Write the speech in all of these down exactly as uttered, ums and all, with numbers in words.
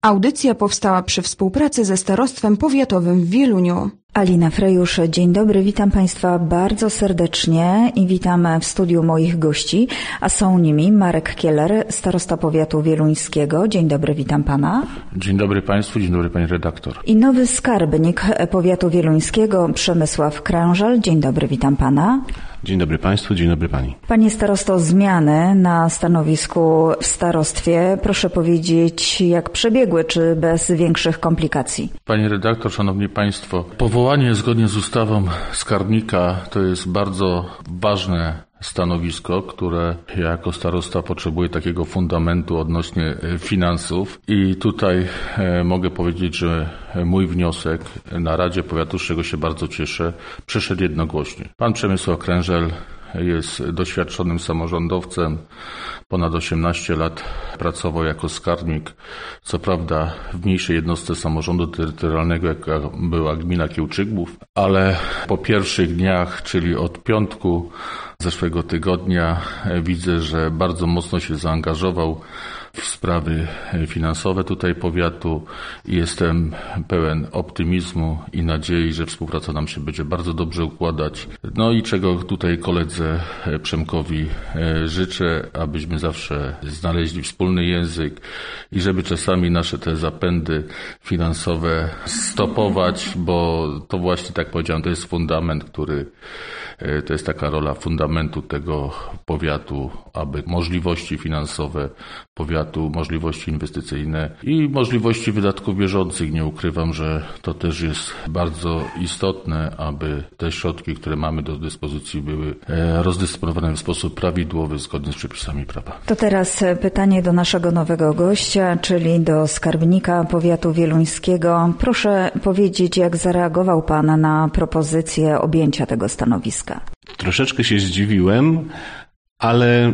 Audycja powstała przy współpracy ze Starostwem Powiatowym w Wieluniu. Alina Frejusz, dzień dobry, witam Państwa bardzo serdecznie i witam w studiu moich gości, a są nimi Marek Kieler, starosta powiatu wieluńskiego. Dzień dobry, witam Pana. Dzień dobry Państwu, dzień dobry Pani redaktor. I nowy skarbnik powiatu wieluńskiego, Przemysław Krężal. Dzień dobry, witam Pana. Dzień dobry Państwu, dzień dobry Pani. Panie starosto, zmiany na stanowisku w starostwie, proszę powiedzieć, jak przebiegły, czy bez większych komplikacji? Pani redaktor, szanowni Państwo, powołanie zgodnie z ustawą skarbnika to jest bardzo ważne stanowisko, które ja jako starosta potrzebuję takiego fundamentu odnośnie finansów i tutaj e, mogę powiedzieć, że mój wniosek na Radzie Powiatu, z czego się bardzo cieszę, przeszedł jednogłośnie. Pan Przemysław Krężel jest doświadczonym samorządowcem, ponad osiemnaście lat pracował jako skarbnik, co prawda w mniejszej jednostce samorządu terytorialnego, jaka była gmina Kiełczygbów, ale po pierwszych dniach, czyli od piątku zeszłego tygodnia, widzę, że bardzo mocno się zaangażował w sprawy finansowe tutaj powiatu i jestem pełen optymizmu i nadziei, że współpraca nam się będzie bardzo dobrze układać. No i czego tutaj koledze Przemkowi życzę, abyśmy zawsze znaleźli wspólny język i żeby czasami nasze te zapędy finansowe stopować, bo to właśnie, tak powiedziałem, to jest fundament, który to jest taka rola fundamentu tego powiatu, aby możliwości finansowe powiatu, możliwości inwestycyjne i możliwości wydatków bieżących. Nie ukrywam, że to też jest bardzo istotne, aby te środki, które mamy do dyspozycji, były rozdysponowane w sposób prawidłowy, zgodnie z przepisami prawa. To teraz pytanie do naszego nowego gościa, czyli do skarbnika powiatu wieluńskiego. Proszę powiedzieć, jak zareagował Pan na propozycję objęcia tego stanowiska? Troszeczkę się zdziwiłem, ale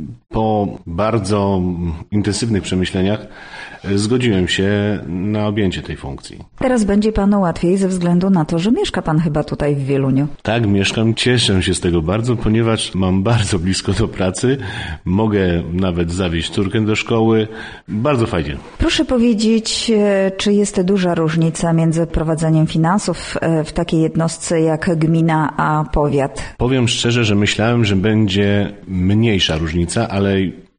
po bardzo intensywnych przemyśleniach zgodziłem się na objęcie tej funkcji. Teraz będzie Panu łatwiej ze względu na to, że mieszka Pan chyba tutaj w Wieluniu. Tak, mieszkam. Cieszę się z tego bardzo, ponieważ mam bardzo blisko do pracy. Mogę nawet zawieźć córkę do szkoły. Bardzo fajnie. Proszę powiedzieć, czy jest duża różnica między prowadzeniem finansów w takiej jednostce jak gmina a powiat? Powiem szczerze, że myślałem, że będzie mniejsza różnica, ale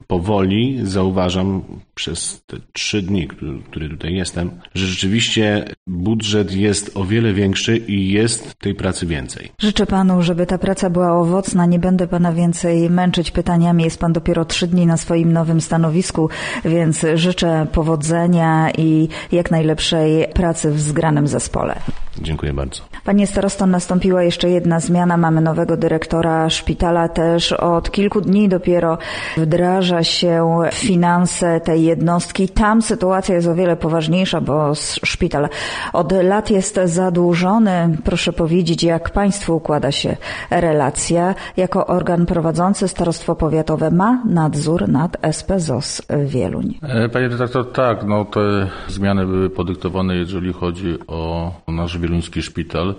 powoli zauważam przez te trzy dni, który, który tutaj jestem, że rzeczywiście budżet jest o wiele większy i jest tej pracy więcej. Życzę Panu, żeby ta praca była owocna. Nie będę Pana więcej męczyć pytaniami. Jest Pan dopiero trzy dni na swoim nowym stanowisku, więc życzę powodzenia i jak najlepszej pracy w zgranym zespole. Dziękuję bardzo. Panie starosto, nastąpiła jeszcze jedna zmiana. Mamy nowego dyrektora szpitala. Też od kilku dni dopiero wdraża się finanse tej jednostki. Tam sytuacja jest o wiele poważniejsza, bo szpital od lat jest zadłużony. Proszę powiedzieć, jak Państwu układa się relacja? Jako organ prowadzący Starostwo Powiatowe ma nadzór nad S P Z O S Wieluń. Panie redaktor, tak, no te zmiany były podyktowane, jeżeli chodzi o nasz wieluński szpital,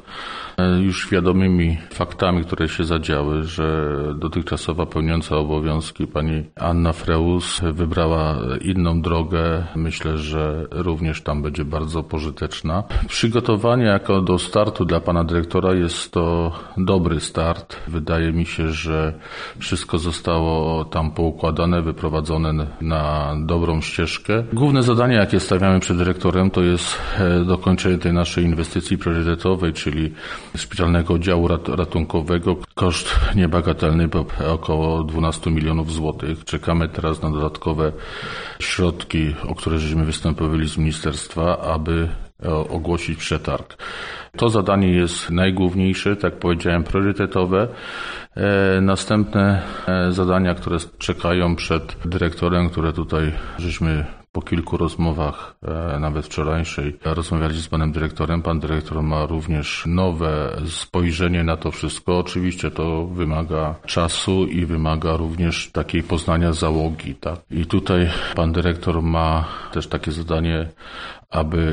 już świadomymi faktami, które się zadziały, że dotychczasowa pełniąca obowiązki pani Anna Freus wybrała inną drogę. Myślę, że również tam będzie bardzo pożyteczna. Przygotowanie jako do startu dla pana dyrektora jest to dobry start. Wydaje mi się, że wszystko zostało tam poukładane, wyprowadzone na dobrą ścieżkę. Główne zadanie, jakie stawiamy przed dyrektorem, to jest dokończenie tej naszej inwestycji priorytetowej, czyli szpitalnego oddziału ratunkowego. Koszt niebagatelny, bo około dwanaście milionów złotych. Czekamy teraz na dodatkowe środki, o które żeśmy występowali z ministerstwa, aby ogłosić przetarg. To zadanie jest najgłówniejsze, tak jak powiedziałem, priorytetowe. Następne zadania, które czekają przed dyrektorem, które tutaj żeśmy po kilku rozmowach, nawet wczorajszej, rozmawialiśmy z panem dyrektorem. Pan dyrektor ma również nowe spojrzenie na to wszystko. Oczywiście to wymaga czasu i wymaga również takiej poznania załogi, tak? I tutaj pan dyrektor ma też takie zadanie, aby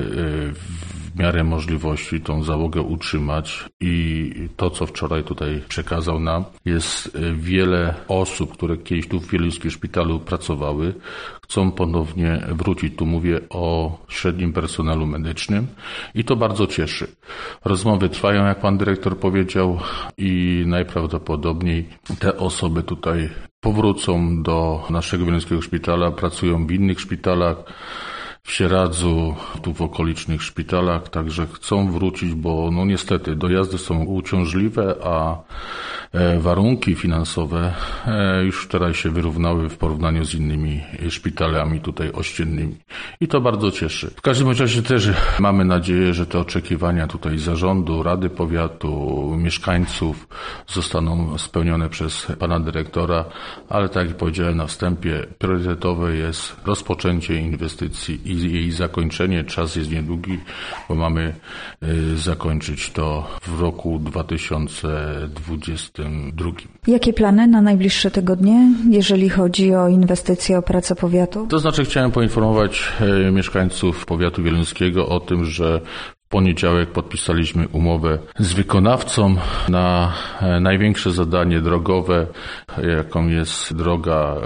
w miarę możliwości tą załogę utrzymać i to, co wczoraj tutaj przekazał nam, jest wiele osób, które kiedyś tu w Wieluńskim Szpitalu pracowały, chcą ponownie wrócić. Tu mówię o średnim personelu medycznym i to bardzo cieszy. Rozmowy trwają, jak pan dyrektor powiedział, i najprawdopodobniej te osoby tutaj powrócą do naszego wieluńskiego szpitala, pracują w innych szpitalach, w Sieradzu, tu w okolicznych szpitalach, także chcą wrócić, bo no niestety dojazdy są uciążliwe, a warunki finansowe już teraz się wyrównały w porównaniu z innymi szpitalami tutaj ościennymi. I to bardzo cieszy. W każdym razie też mamy nadzieję, że te oczekiwania tutaj zarządu, Rady Powiatu, mieszkańców zostaną spełnione przez pana dyrektora, ale tak jak powiedziałem na wstępie, priorytetowe jest rozpoczęcie inwestycji i jej zakończenie. Czas jest niedługi, bo mamy zakończyć to w roku dwa tysiące dwudziestym drugim. Jakie plany na najbliższe tygodnie, jeżeli chodzi o inwestycje, o pracę powiatu? To znaczy chciałem poinformować mieszkańców powiatu wieluńskiego o tym, że w poniedziałek podpisaliśmy umowę z wykonawcą na największe zadanie drogowe, jaką jest droga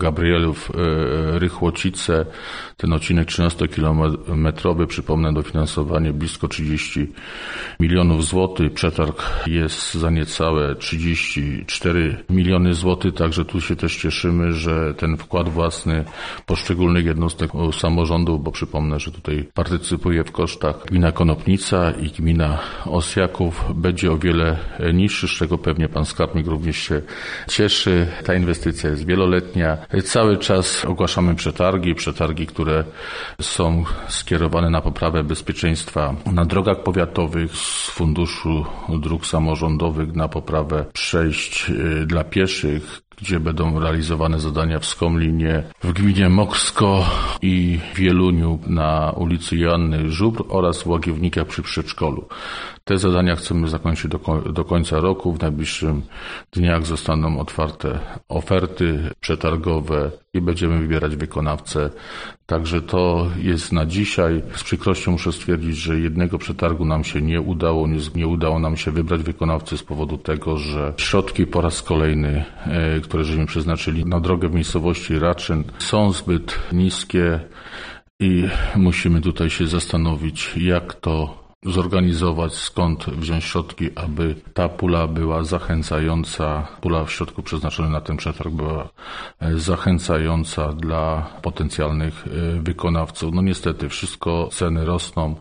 Gabrielów-Rychłocice. Ten odcinek trzynastokilometrowy, przypomnę, dofinansowanie blisko trzydzieści milionów złotych. Przetarg jest za niecałe trzydzieści cztery miliony złotych, także tu się też cieszymy, że ten wkład własny poszczególnych jednostek samorządu, bo przypomnę, że tutaj partycypuje w kosztach gmina Konopnica i gmina Osjaków, będzie o wiele niższy, z czego pewnie pan skarbnik również się cieszy. Ta inwestycja jest wieloletnia. Cały czas ogłaszamy przetargi, przetargi, które są skierowane na poprawę bezpieczeństwa na drogach powiatowych, z Funduszu Dróg Samorządowych na poprawę przejść dla pieszych, gdzie będą realizowane zadania w Skomlinie, w gminie Moksko i w Wieluniu na ulicy Joanny Żubr oraz w Łagiewnikach przy przedszkolu. Te zadania chcemy zakończyć do, do końca roku. W najbliższym dniach zostaną otwarte oferty przetargowe i będziemy wybierać wykonawcę. Także to jest na dzisiaj. Z przykrością muszę stwierdzić, że jednego przetargu nam się nie udało. Nie, nie udało nam się wybrać wykonawcy z powodu tego, że środki po raz kolejny, e, które żeśmy przeznaczyli na drogę w miejscowości Raczyn, są zbyt niskie i musimy tutaj się zastanowić, jak to zorganizować, skąd wziąć środki, aby ta pula była zachęcająca, pula w środku przeznaczona na ten przetarg była zachęcająca dla potencjalnych wykonawców. No niestety wszystko, ceny rosną,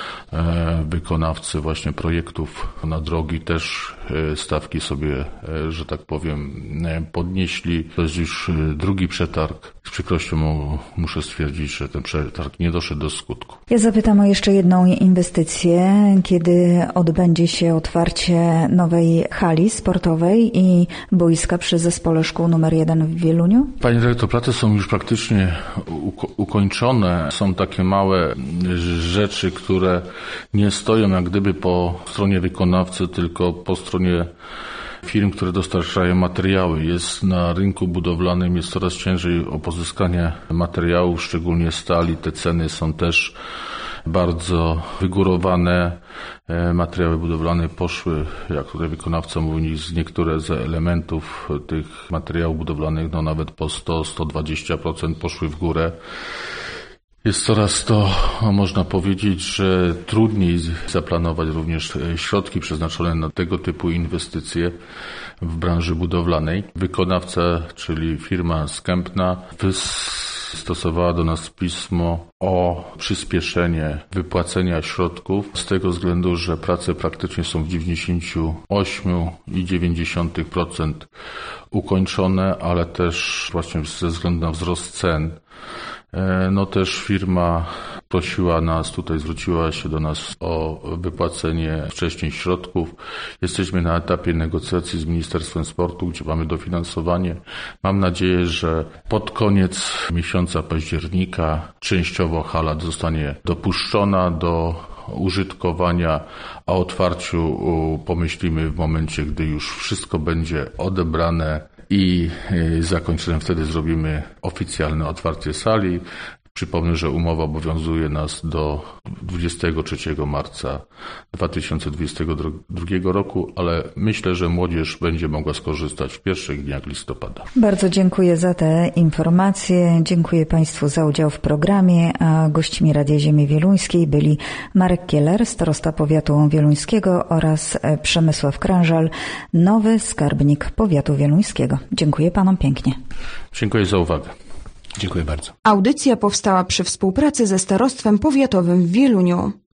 wykonawcy właśnie projektów na drogi też stawki sobie, że tak powiem, podnieśli. To jest już drugi przetarg. Z przykrością muszę stwierdzić, że ten przetarg nie doszedł do skutku. Ja zapytam o jeszcze jedną inwestycję. Kiedy odbędzie się otwarcie nowej hali sportowej i boiska przy Zespole Szkół numer jeden w Wieluniu? Panie dyrektor, prace są już praktycznie ukończone. Są takie małe rzeczy, które nie stoją jak gdyby po stronie wykonawcy, tylko po stronie firm, które dostarczają materiały. Jest na rynku budowlanym, jest coraz ciężej o pozyskanie materiałów, szczególnie stali. Te ceny są też bardzo wygórowane. Materiały budowlane poszły, jak tutaj wykonawca mówi, z niektóre z elementów tych materiałów budowlanych, no nawet po sto do stu dwudziestu procent poszły w górę. Jest coraz to, można powiedzieć, że trudniej zaplanować również środki przeznaczone na tego typu inwestycje w branży budowlanej. Wykonawca, czyli firma Skępna, wystosowała do nas pismo o przyspieszenie wypłacenia środków z tego względu, że prace praktycznie są w dziewięćdziesiąt osiem przecinek dziewięć procent ukończone, ale też właśnie ze względu na wzrost cen. No też firma prosiła nas, tutaj zwróciła się do nas o wypłacenie wcześniej środków. Jesteśmy na etapie negocjacji z Ministerstwem Sportu, gdzie mamy dofinansowanie. Mam nadzieję, że pod koniec miesiąca października częściowo hala zostanie dopuszczona do użytkowania, a o otwarciu pomyślimy w momencie, gdy już wszystko będzie odebrane i zakończone. Wtedy zrobimy oficjalne otwarcie sali. Przypomnę, że umowa obowiązuje nas do dwudziestego trzeciego marca dwa tysiące dwudziestego drugiego roku, ale myślę, że młodzież będzie mogła skorzystać w pierwszych dniach listopada. Bardzo dziękuję za te informacje. Dziękuję Państwu za udział w programie, a gośćmi Radia Ziemi Wieluńskiej byli Marek Kieler, starosta powiatu wieluńskiego oraz Przemysław Krążal, nowy skarbnik powiatu wieluńskiego. Dziękuję Panom pięknie. Dziękuję za uwagę. Dziękuję bardzo. Audycja powstała przy współpracy ze Starostwem Powiatowym w Wieluniu.